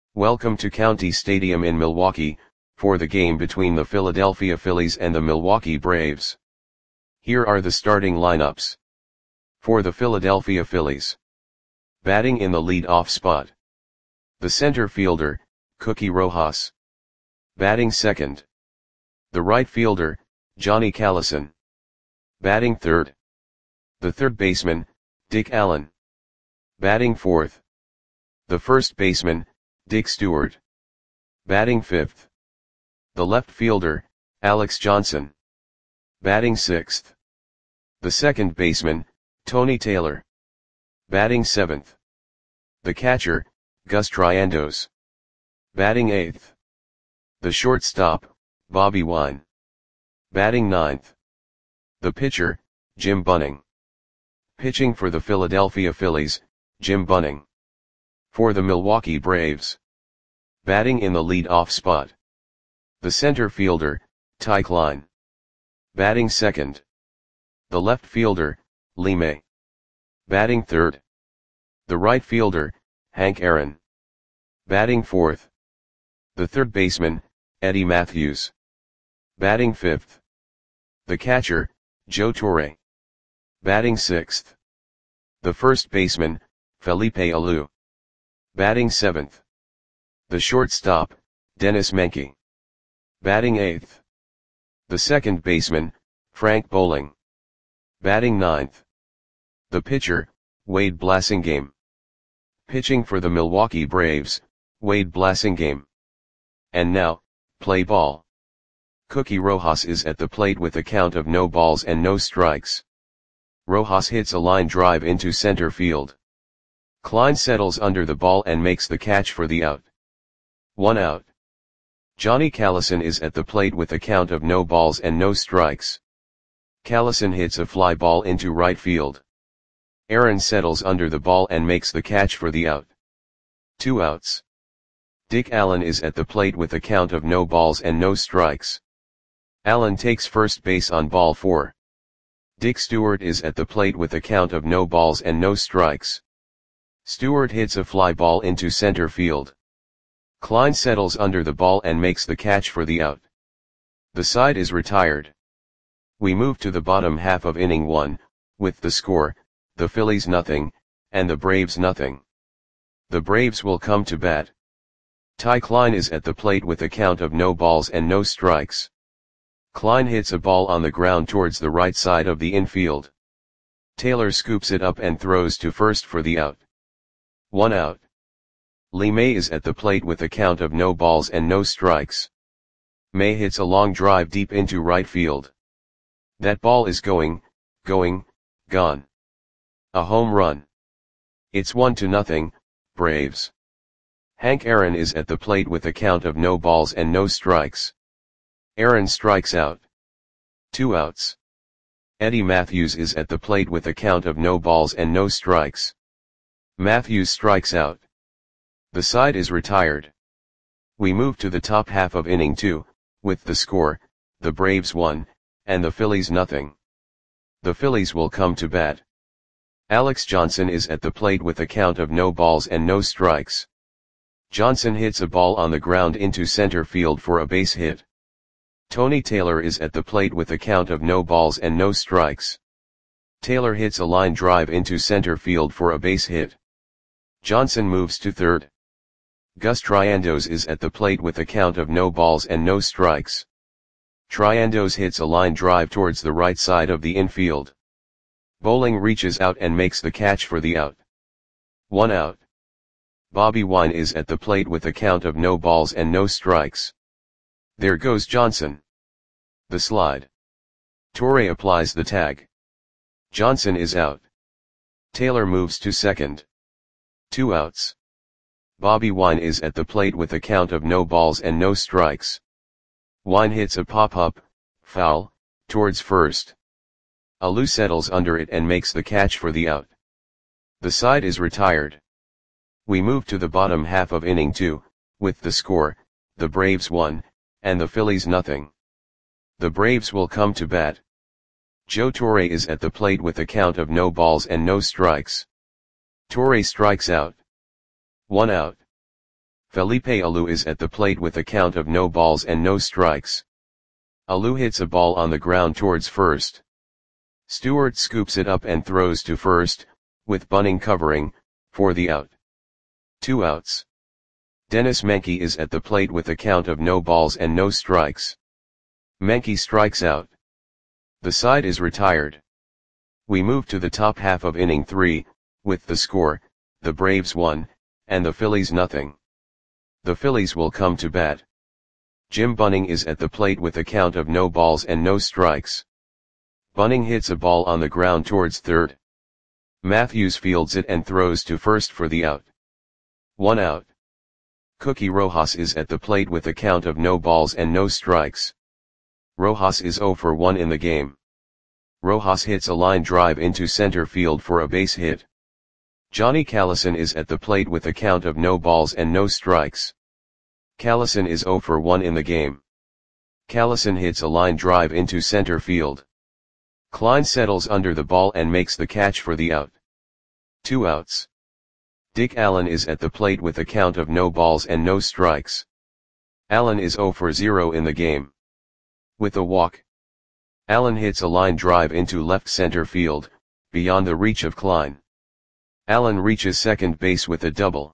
Welcome to County Stadium in Milwaukee, for the game between the Philadelphia Phillies and the Milwaukee Braves. Here are the starting lineups. For the Philadelphia Phillies. Batting in the lead-off spot. The center fielder, Cookie Rojas. Batting second. The right fielder, Johnny Callison. Batting third. The third baseman, Dick Allen. Batting fourth. The first baseman, Dick Stewart. Batting fifth. The left fielder, Alex Johnson. Batting sixth. The second baseman, Tony Taylor. Batting seventh. The catcher, Gus Triandos. Batting eighth. The shortstop, Bobby Wine. Batting ninth. The pitcher, Jim Bunning. Pitching for the Philadelphia Phillies, Jim Bunning. For the Milwaukee Braves. Batting in the lead-off spot. The center fielder, Ty Klein. Batting second. The left fielder, Lee May. Batting third. The right fielder, Hank Aaron. Batting fourth. The third baseman, Eddie Matthews. Batting fifth. The catcher, Joe Torre. Batting sixth. The first baseman, Felipe Alou. Batting seventh. The shortstop, Dennis Menke. Batting eighth. The second baseman, Frank Bowling. Batting ninth. The pitcher, Wade Blassingame. Pitching for the Milwaukee Braves, Wade Blassingame. And now, play ball. Cookie Rojas is at the plate with a count of no balls and no strikes. Rojas hits a line drive into center field. Klein settles under the ball and makes the catch for the out. 1 out. Johnny Callison is at the plate with a count of no balls and no strikes. Callison hits a fly ball into right field. Aaron settles under the ball and makes the catch for the out. 2 outs. Dick Allen is at the plate with a count of no balls and no strikes. Allen takes first base on ball 4. Dick Stewart is at the plate with a count of no balls and no strikes. Stewart hits a fly ball into center field. Klein settles under the ball and makes the catch for the out. The side is retired. We move to the bottom half of inning 1, with the score, the Phillies nothing, and the Braves nothing. The Braves will come to bat. Ty Klein is at the plate with a count of no balls and no strikes. Klein hits a ball on the ground towards the right side of the infield. Taylor scoops it up and throws to first for the out. 1 out. Lee May is at the plate with a count of no balls and no strikes. May hits a long drive deep into right field. That ball is gone. A home run. It's 1-0, Braves. Hank Aaron is at the plate with a count of no balls and no strikes. Aaron strikes out. 2 outs. Eddie Matthews is at the plate with a count of no balls and no strikes. Matthews strikes out. The side is retired. We move to the top half of inning 2, with the score, the Braves 1, and the Phillies nothing. The Phillies will come to bat. Alex Johnson is at the plate with a count of no balls and no strikes. Johnson hits a ball on the ground into center field for a base hit. Tony Taylor is at the plate with a count of no balls and no strikes. Taylor hits a line drive into center field for a base hit. Johnson moves to third. Gus Triandos is at the plate with a count of no balls and no strikes. Triandos hits a line drive towards the right side of the infield. Bowling reaches out and makes the catch for the out. 1 out. Bobby Wine is at the plate with a count of no balls and no strikes. There goes Johnson. The slide. Torre applies the tag. Johnson is out. Taylor moves to second. 2 outs. Bobby Wine is at the plate with a count of no balls and no strikes. Wine hits a pop-up, foul, towards first. Alou settles under it and makes the catch for the out. The side is retired. We move to the bottom half of inning 2, with the score, the Braves 1, and the Phillies nothing. The Braves will come to bat. Joe Torre is at the plate with a count of no balls and no strikes. Torre strikes out. 1 out. Felipe Alou is at the plate with a count of no balls and no strikes. Alou hits a ball on the ground towards first. Stewart scoops it up and throws to first, with Bunning covering, for the out. 2 outs. Dennis Menke is at the plate with a count of no balls and no strikes. Menke strikes out. The side is retired. We move to the top half of inning 3, with the score, the Braves 1, and the Phillies nothing. The Phillies will come to bat. Jim Bunning is at the plate with a count of no balls and no strikes. Bunning hits a ball on the ground towards third. Matthews fields it and throws to first for the out. 1 out. Cookie Rojas is at the plate with a count of no balls and no strikes. Rojas is 0 for 1 in the game. Rojas hits a line drive into center field for a base hit. Johnny Callison is at the plate with a count of no balls and no strikes. Callison is 0 for 1 in the game. Callison hits a line drive into center field. Klein settles under the ball and makes the catch for the out. 2 outs. Dick Allen is at the plate with a count of no balls and no strikes. Allen is 0 for 0 in the game. With a walk. Allen hits a line drive into left center field, beyond the reach of Klein. Allen reaches second base with a double.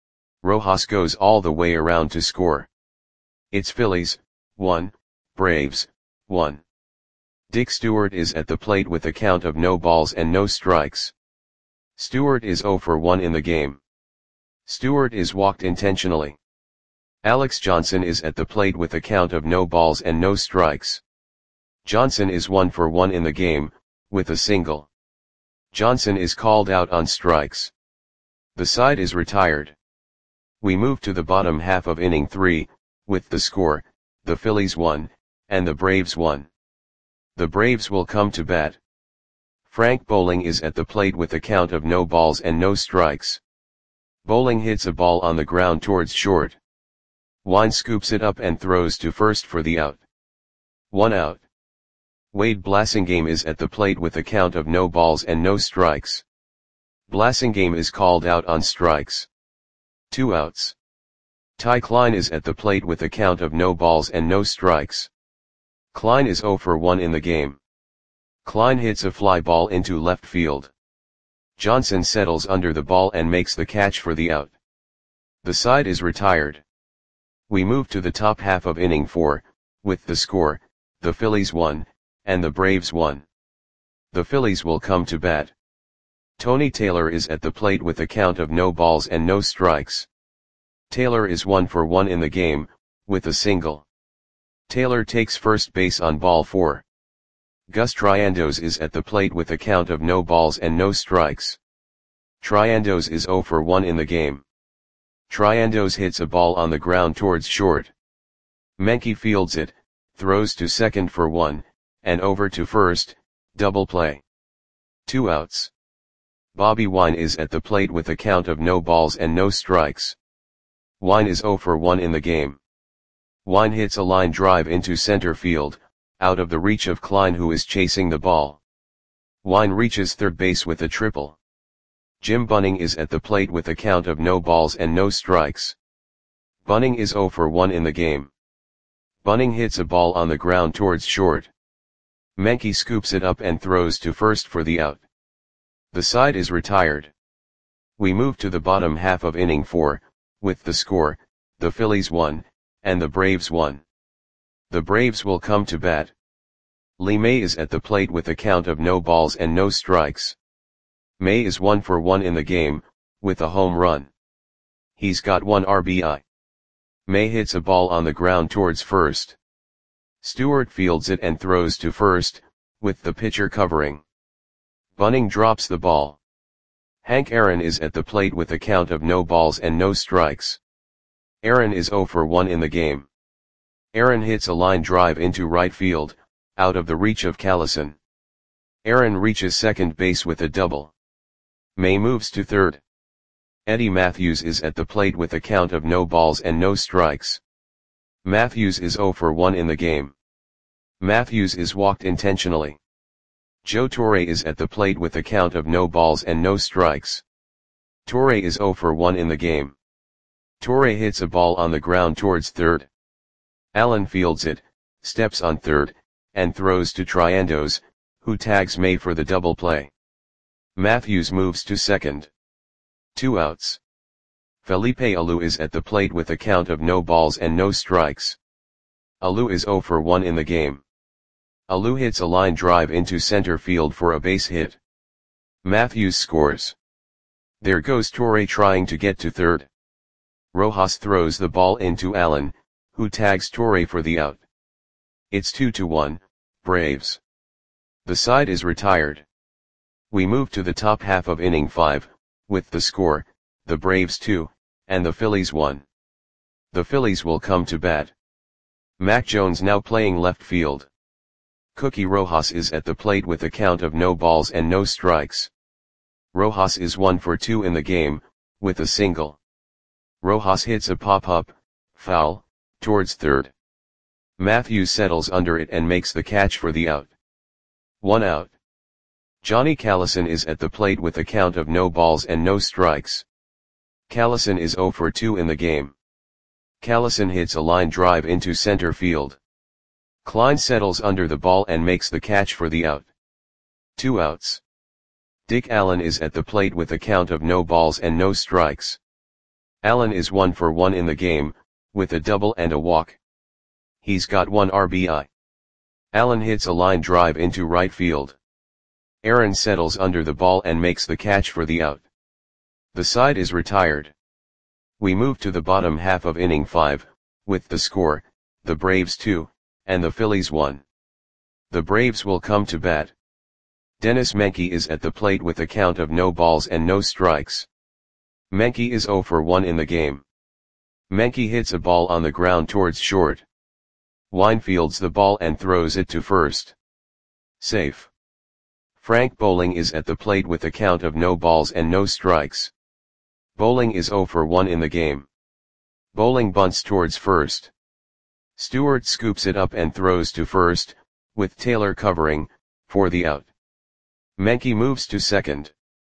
Rojas goes all the way around to score. It's Phillies, 1, Braves, 1. Dick Stewart is at the plate with a count of no balls and no strikes. Stewart is 0 for 1 in the game. Stewart is walked intentionally. Alex Johnson is at the plate with a count of no balls and no strikes. Johnson is 1 for 1 in the game, with a single. Johnson is called out on strikes. The side is retired. We move to the bottom half of inning 3, with the score, the Phillies 1, and the Braves 1. The Braves will come to bat. Frank Bowling is at the plate with a count of no balls and no strikes. Bowling hits a ball on the ground towards short. Wine scoops it up and throws to first for the out. 1 out. Wade Blasingame is at the plate with a count of no balls and no strikes. Blasingame is called out on strikes. 2 outs. Ty Klein is at the plate with a count of no balls and no strikes. Klein is 0 for 1 in the game. Klein hits a fly ball into left field. Johnson settles under the ball and makes the catch for the out. The side is retired. We move to the top half of inning 4, with the score, the Phillies 1, and the Braves 1. The Phillies will come to bat. Tony Taylor is at the plate with a count of no balls and no strikes. Taylor is 1 for 1 in the game, with a single. Taylor takes first base on ball 4. Gus Triandos is at the plate with a count of no balls and no strikes. Triandos is 0 for 1 in the game. Triandos hits a ball on the ground towards short. Menke fields it, throws to second for 1, and over to first, double play. 2 outs. Bobby Wine is at the plate with a count of no balls and no strikes. Wine is 0 for 1 in the game. Wine hits a line drive into center field, out of the reach of Klein who is chasing the ball. Wine reaches third base with a triple. Jim Bunning is at the plate with a count of no balls and no strikes. Bunning is 0 for 1 in the game. Bunning hits a ball on the ground towards short. Menke scoops it up and throws to first for the out. The side is retired. We move to the bottom half of inning 4, with the score, the Phillies 1, and the Braves 1. The Braves will come to bat. Lee May is at the plate with a count of no balls and no strikes. May is 1 for 1 in the game, with a home run. He's got 1 RBI. May hits a ball on the ground towards first. Stewart fields it and throws to first, with the pitcher covering. Bunning drops the ball. Hank Aaron is at the plate with a count of no balls and no strikes. Aaron is 0 for 1 in the game. Aaron hits a line drive into right field, out of the reach of Callison. Aaron reaches second base with a double. May moves to third. Eddie Matthews is at the plate with a count of no balls and no strikes. Matthews is 0 for 1 in the game. Matthews is walked intentionally. Joe Torre is at the plate with a count of no balls and no strikes. Torre is 0 for 1 in the game. Torre hits a ball on the ground towards third. Allen fields it, steps on third, and throws to Triandos, who tags May for the double play. Matthews moves to second. 2 outs. Felipe Alou is at the plate with a count of no balls and no strikes. Alou is 0 for 1 in the game. Alou hits a line drive into center field for a base hit. Matthews scores. There goes Torre trying to get to third. Rojas throws the ball into Allen, who tags Torre for the out. It's 2-1, Braves. The side is retired. We move to the top half of inning 5, with the score, the Braves 2, and the Phillies 1. The Phillies will come to bat. Mac Jones now playing left field. Cookie Rojas is at the plate with a count of no balls and no strikes. Rojas is 1 for 2 in the game, with a single. Rojas hits a pop-up, foul, towards third. Matthews settles under it and makes the catch for the out. 1 out. Johnny Callison is at the plate with a count of no balls and no strikes. Callison is 0 for 2 in the game. Callison hits a line drive into center field. Klein settles under the ball and makes the catch for the out. 2 outs. Dick Allen is at the plate with a count of no balls and no strikes. Allen is 1 for 1 in the game, with a double and a walk. He's got 1 RBI. Allen hits a line drive into right field. Aaron settles under the ball and makes the catch for the out. The side is retired. We move to the bottom half of inning 5, with the score, the Braves 2, and the Phillies 1. The Braves will come to bat. Dennis Menke is at the plate with a count of no balls and no strikes. Menke is 0 for 1 in the game. Menke hits a ball on the ground towards short. Wine fields the ball and throws it to first. Safe. Frank Bowling is at the plate with a count of no balls and no strikes. Bowling is 0 for 1 in the game. Bowling bunts towards first. Stewart scoops it up and throws to first, with Taylor covering, for the out. Menke moves to second.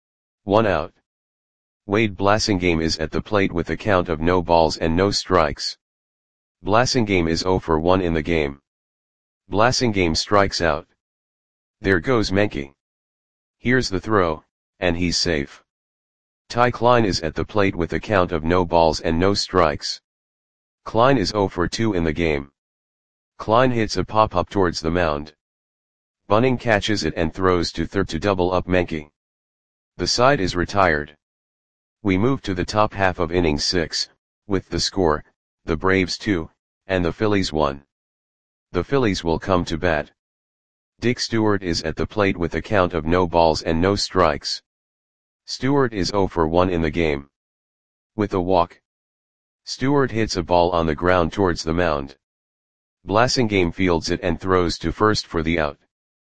1 out. Wade Blasingame is at the plate with a count of no balls and no strikes. Blasingame is 0 for 1 in the game. Blasingame strikes out. There goes Menke. Here's the throw, and he's safe. Ty Klein is at the plate with a count of no balls and no strikes. Klein is 0 for 2 in the game. Klein hits a pop-up towards the mound. Bunning catches it and throws to third to double up Menke. The side is retired. We move to the top half of inning 6, with the score, the Braves 2, and the Phillies 1. The Phillies will come to bat. Dick Stewart is at the plate with a count of no balls and no strikes. Stewart is 0 for 1 in the game. With a walk. Stewart hits a ball on the ground towards the mound. Blasingame fields it and throws to first for the out.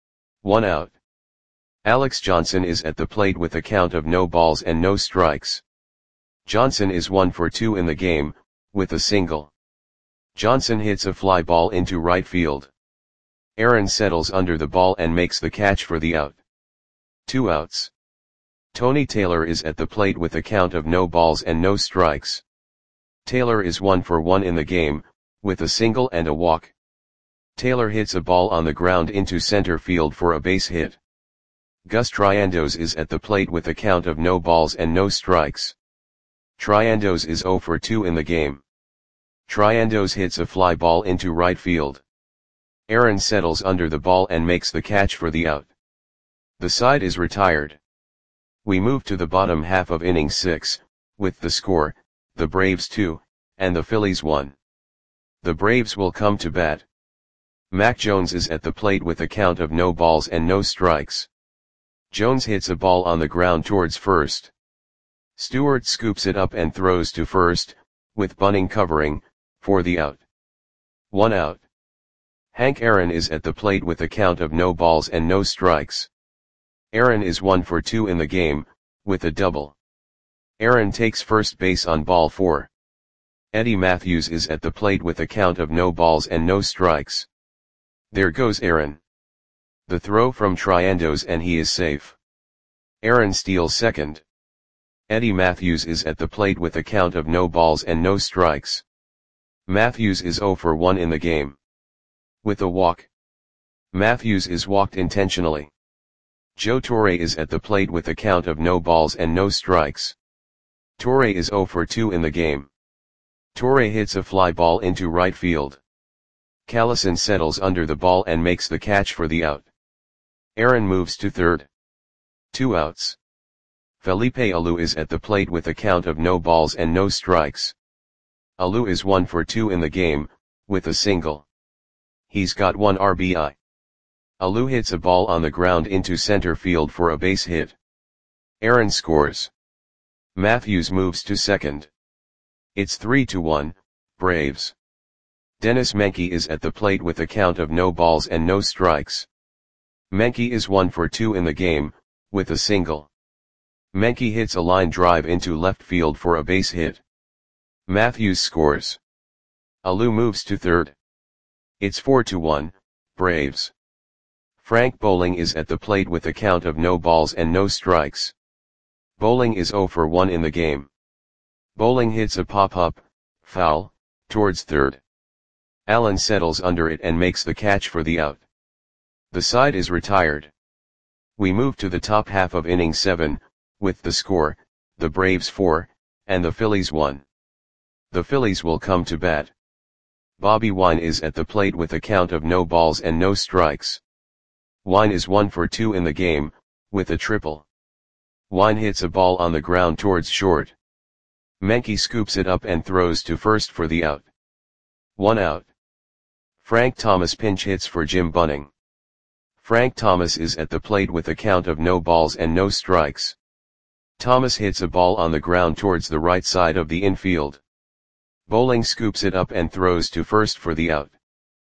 1 out. Alex Johnson is at the plate with a count of no balls and no strikes. Johnson is 1 for 2 in the game, with a single. Johnson hits a fly ball into right field. Aaron settles under the ball and makes the catch for the out. 2 outs. Tony Taylor is at the plate with a count of no balls and no strikes. Taylor is 1 for 1 in the game, with a single and a walk. Taylor hits a ball on the ground into center field for a base hit. Gus Triandos is at the plate with a count of no balls and no strikes. Triandos is 0 for 2 in the game. Triandos hits a fly ball into right field. Aaron settles under the ball and makes the catch for the out. The side is retired. We move to the bottom half of inning 6, with the score, the Braves 2, and the Phillies 1. The Braves will come to bat. Mac Jones is at the plate with a count of no balls and no strikes. Jones hits a ball on the ground towards first. Stewart scoops it up and throws to first, with Bunning covering, for the out. 1 out. Hank Aaron is at the plate with a count of no balls and no strikes. Aaron is 1 for 2 in the game, with a double. Aaron takes first base on ball 4. Eddie Matthews is at the plate with a count of no balls and no strikes. There goes Aaron. The throw from Triandos and he is safe. Aaron steals second. Eddie Mathews is at the plate with a count of no balls and no strikes. Mathews is 0 for 1 in the game. With a walk. Mathews is walked intentionally. Joe Torre is at the plate with a count of no balls and no strikes. Torre is 0 for 2 in the game. Torre hits a fly ball into right field. Callison settles under the ball and makes the catch for the out. Aaron moves to third. 2 outs. Felipe Alou is at the plate with a count of no balls and no strikes. Alou is 1 for 2 in the game, with a single. He's got 1 RBI. Alou hits a ball on the ground into center field for a base hit. Aaron scores. Mathews moves to second. It's 3-1, Braves. Dennis Menke is at the plate with a count of no balls and no strikes. Menke is 1 for 2 in the game, with a single. Menke hits a line drive into left field for a base hit. Mathews scores. Alou moves to third. It's 4-1, Braves. Frank Bowling is at the plate with a count of no balls and no strikes. Bowling is 0 for 1 in the game. Bowling hits a pop-up, foul, towards third. Allen settles under it and makes the catch for the out. The side is retired. We move to the top half of inning 7, with the score, the Braves 4, and the Phillies 1. The Phillies will come to bat. Bobby Wine is at the plate with a count of no balls and no strikes. Wine is 1 for 2 in the game, with a triple. Wine hits a ball on the ground towards short. Menke scoops it up and throws to first for the out. 1 out. Frank Thomas pinch hits for Jim Bunning. Frank Thomas is at the plate with a count of no balls and no strikes. Thomas hits a ball on the ground towards the right side of the infield. Bowling scoops it up and throws to first for the out.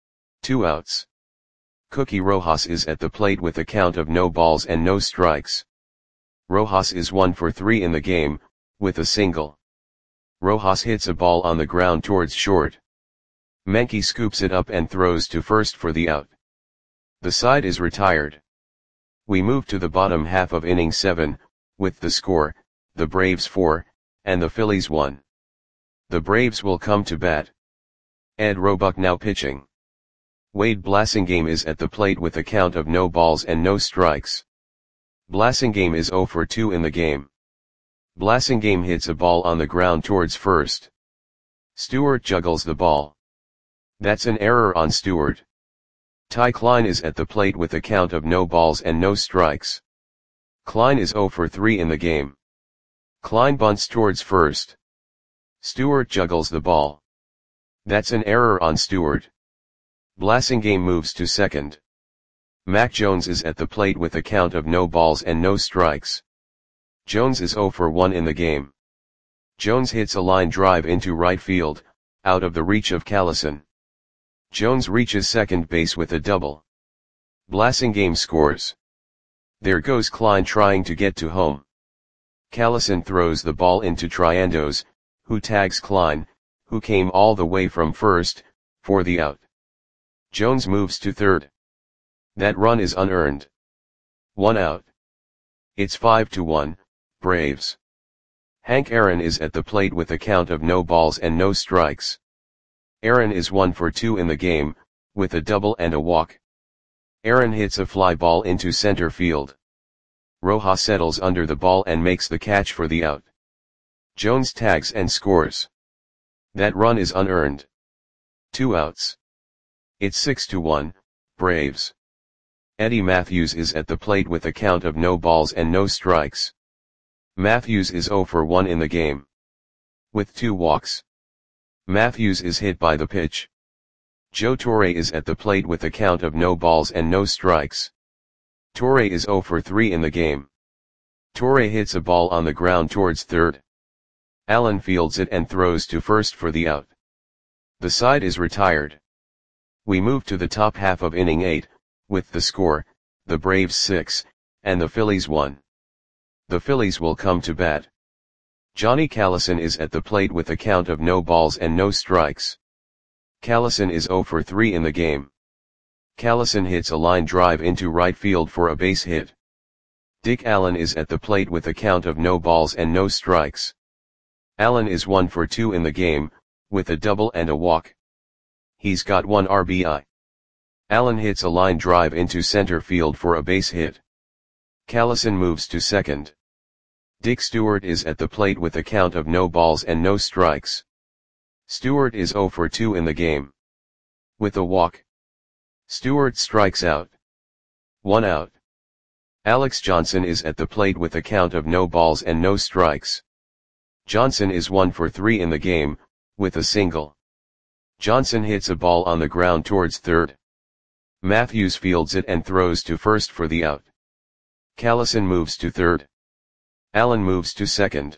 2 outs. Cookie Rojas is at the plate with a count of no balls and no strikes. Rojas is 1 for 3 in the game, with a single. Rojas hits a ball on the ground towards short. Menke scoops it up and throws to first for the out. The side is retired. We move to the bottom half of inning 7, with the score, the Braves 4, and the Phillies 1. The Braves will come to bat. Ed Roebuck now pitching. Wade Blasingame is at the plate with a count of no balls and no strikes. Blasingame is 0 for 2 in the game. Blasingame hits a ball on the ground towards first. Stewart juggles the ball. That's an error on Stewart. Ty Klein is at the plate with a count of no balls and no strikes. Klein is 0 for 3 in the game. Klein bunts towards first. Stewart juggles the ball. That's an error on Stewart. Blasingame moves to second. Mac Jones is at the plate with a count of no balls and no strikes. Jones is 0 for 1 in the game. Jones hits a line drive into right field, out of the reach of Callison. Jones reaches second base with a double. Blasingame scores. There goes Klein trying to get to home. Callison throws the ball into Triandos, who tags Klein, who came all the way from first, for the out. Jones moves to third. That run is unearned. 1 out. It's 5-1, Braves. Hank Aaron is at the plate with a count of no balls and no strikes. Aaron is 1 for 2 in the game, with a double and a walk. Aaron hits a fly ball into center field. Rojas settles under the ball and makes the catch for the out. Jones tags and scores. That run is unearned. 2 outs. It's 6-1, Braves. Eddie Mathews is at the plate with a count of no balls and no strikes. Mathews is 0 for 1 in the game. With 2 walks. Mathews is hit by the pitch. Joe Torre is at the plate with a count of no balls and no strikes. Torre is 0 for 3 in the game. Torre hits a ball on the ground towards third. Allen fields it and throws to first for the out. The side is retired. We move to the top half of inning 8, with the score, the Braves 6, and the Phillies 1. The Phillies will come to bat. Johnny Callison is at the plate with a count of no balls and no strikes. Callison is 0 for 3 in the game. Callison hits a line drive into right field for a base hit. Dick Allen is at the plate with a count of no balls and no strikes. Allen is 1 for 2 in the game, with a double and a walk. He's got 1 RBI. Allen hits a line drive into center field for a base hit. Callison moves to second. Dick Stewart is at the plate with a count of no balls and no strikes. Stewart is 0 for 2 in the game. With a walk. Stewart strikes out. 1 out. Alex Johnson is at the plate with a count of no balls and no strikes. Johnson is 1 for 3 in the game, with a single. Johnson hits a ball on the ground towards third. Matthews fields it and throws to first for the out. Callison moves to third. Allen moves to second.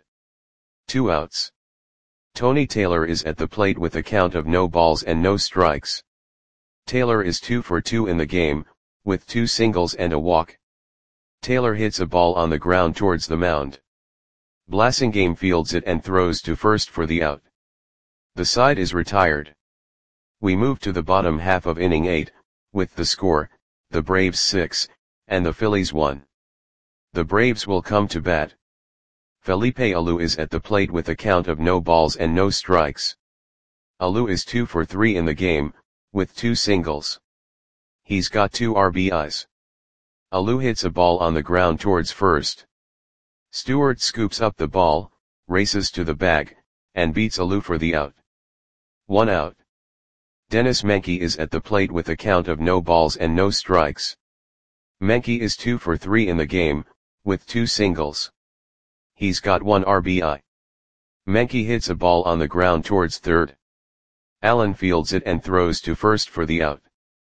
2 outs. Tony Taylor is at the plate with a count of no balls and no strikes. Taylor is 2 for 2 in the game, with 2 singles and a walk. Taylor hits a ball on the ground towards the mound. Blasingame fields it and throws to first for the out. The side is retired. We move to the bottom half of inning 8, with the score, the Braves 6, and the Phillies 1. The Braves will come to bat. Felipe Alou is at the plate with a count of no balls and no strikes. Alou is 2 for 3 in the game, with 2 singles. He's got 2 RBIs. Alou hits a ball on the ground towards first. Stewart scoops up the ball, races to the bag, and beats Alou for the out. 1 out. Dennis Menke is at the plate with a count of no balls and no strikes. Menke is 2 for 3 in the game, with 2 singles. He's got 1 RBI. Menke hits a ball on the ground towards third. Allen fields it and throws to first for the out.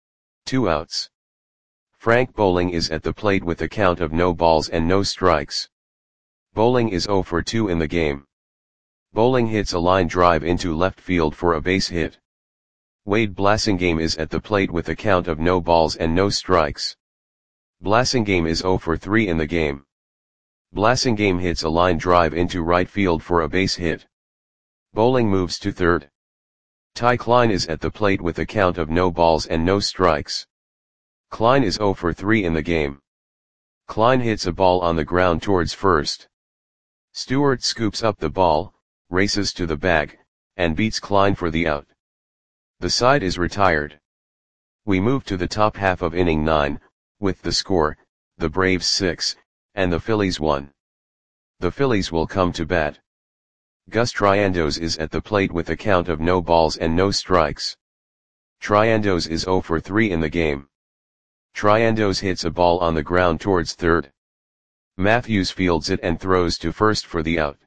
2 outs. Frank Bowling is at the plate with a count of no balls and no strikes. Bowling is 0 for 2 in the game. Bowling hits a line drive into left field for a base hit. Wade Blasingame is at the plate with a count of no balls and no strikes. Blasingame is 0 for 3 in the game. Blasingame hits a line drive into right field for a base hit. Bowling moves to third. Ty Klein is at the plate with a count of no balls and no strikes. Klein is 0 for 3 in the game. Klein hits a ball on the ground towards first. Stewart scoops up the ball, races to the bag, and beats Klein for the out. The side is retired. We move to the top half of inning 9, with the score, the Braves 6, and the Phillies 1. The Phillies will come to bat. Gus Triandos is at the plate with a count of no balls and no strikes. Triandos is 0 for 3 in the game. Triandos hits a ball on the ground towards third. Matthews fields it and throws to first for the out.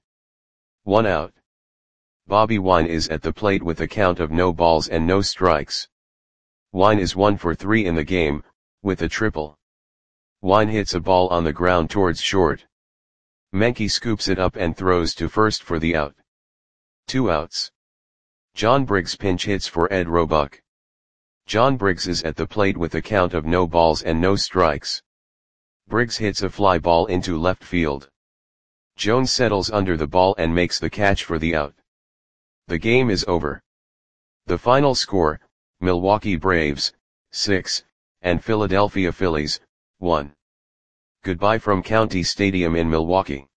1 out. Bobby Wine is at the plate with a count of no balls and no strikes. Wine is 1 for 3 in the game, with a triple. Wine hits a ball on the ground towards short. Menke scoops it up and throws to first for the out. 2 outs. John Briggs pinch hits for Ed Roebuck. John Briggs is at the plate with a count of no balls and no strikes. Briggs hits a fly ball into left field. Jones settles under the ball and makes the catch for the out. The game is over. The final score, Milwaukee Braves, 6, and Philadelphia Phillies, 1. Goodbye from County Stadium in Milwaukee.